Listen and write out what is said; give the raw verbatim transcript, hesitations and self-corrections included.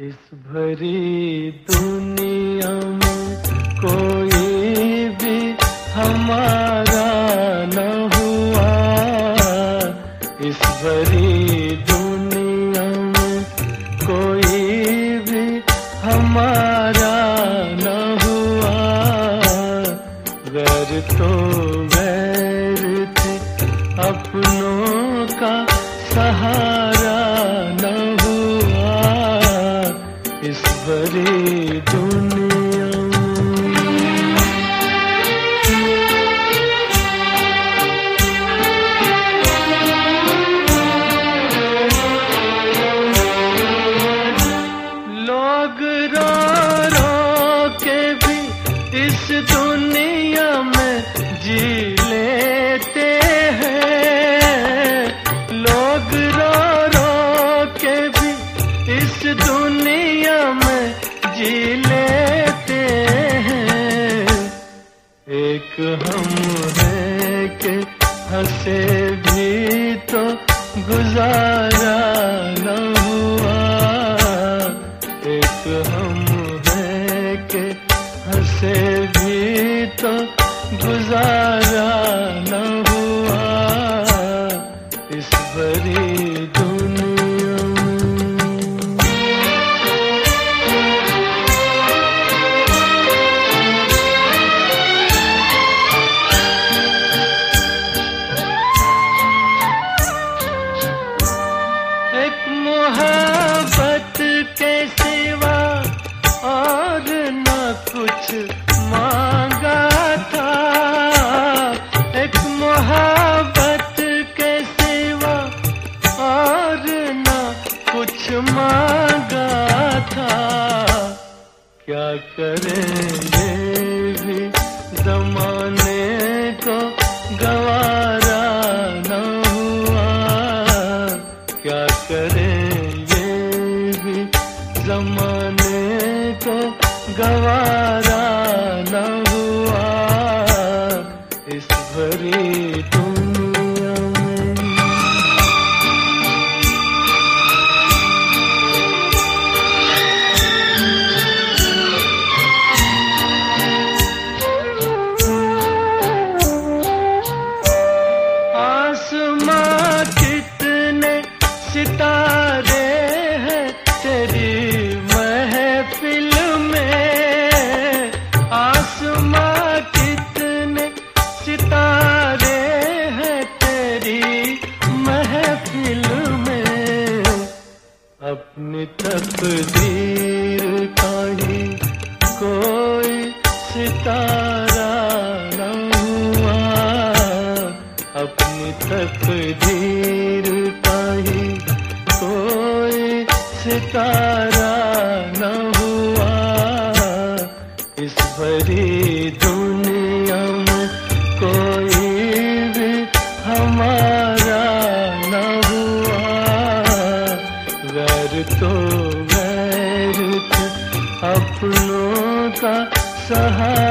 इस भरी दुनिया में कोई भी हमारा न हुआ। इस भरी दुनिया में कोई भी हमारा न हुआ। वैर तो वैर थे, अपनों का सहारा न हुआ। इस भरी दुनिया लोग रो रो के भी इस दुनिया में जी लेते हैं। लोग रो रो के भी इस दुनिया में जी लेते हैं। एक हम हैं कि हंसे भी तो गुजारा न हुआ। एक हम हैं कि हंसे भी तो गुजारा न हुआ। इस भरी दुनिया एक मोहब्बत के सिवा और न कुछ मांगा था। एक मोहब्बत के सिवा और न कुछ मांगा था। क्या करेंगे भी जमाने को गवारा न हुआ। क्या करेंगे भी जमाने को गवारा न हुआ। इस भरी दुनिया में आसमां कितने सितारे हैं तेरी महफिल में। आसमां कितने सितारे हैं तेरी महफिल में। अपनी तकदीर का ही कोई सितारा न हुआ। अपनी तकदीर का ही कोई सितारा न हुआ। इस भरी दुनिया में कोई भी हमारा न हुआ। वैर तो वैर थे, अपनों का सहारा